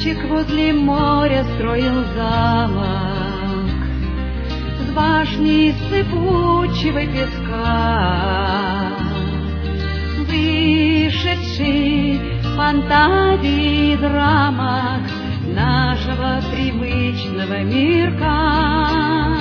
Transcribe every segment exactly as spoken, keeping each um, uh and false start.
Мальчик возле моря строил замок с башни сыпучего песка. Вышедший фантазии из рамок нашего привычного мирка,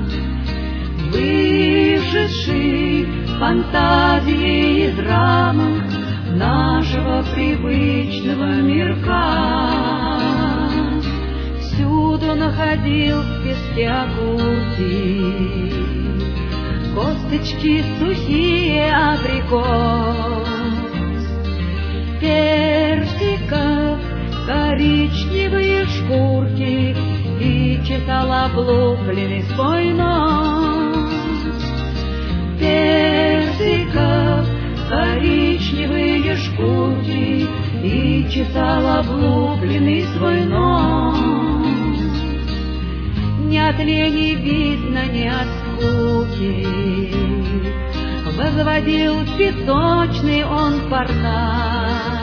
вышедший фантазии из рамок нашего привычного мирка, всюду находил в песке окурки, косточки сухие абрикос, персиков, коричневые шкурки, и чесал облупленный свой нос. Персиков, коричневые шкурки, и чесал облупленный свой нос. Ни от лени видно, ни от скуки возводил песочный он парнас.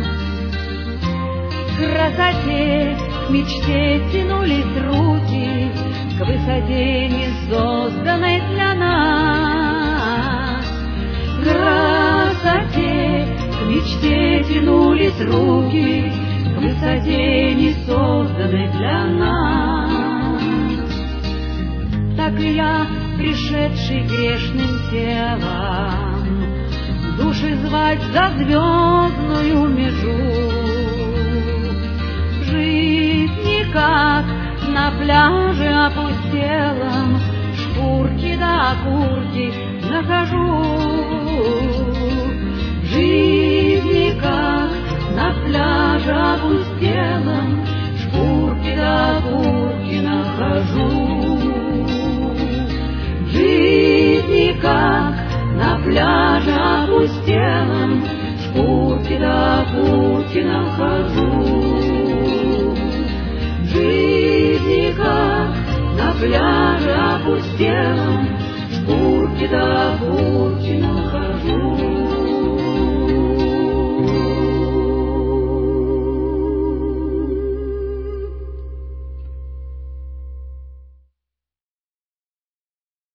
К красоте, к мечте тянулись руки, к высоте, не созданной для нас. К красоте, к мечте тянулись руки, к высоте, не созданной для нас. Так и я, пришедший грешным телом, души звать за звездную межу, жить никак на пляже опустелом, шкурки да окурки нахожу. Жить никак на пляже опустелом, шкурки да окурки нахожу. Жить никак на пляже опустелом, шкурки да окурки нахожу. Жить никак на пляже опустелом, шкурки да окурки нахожу.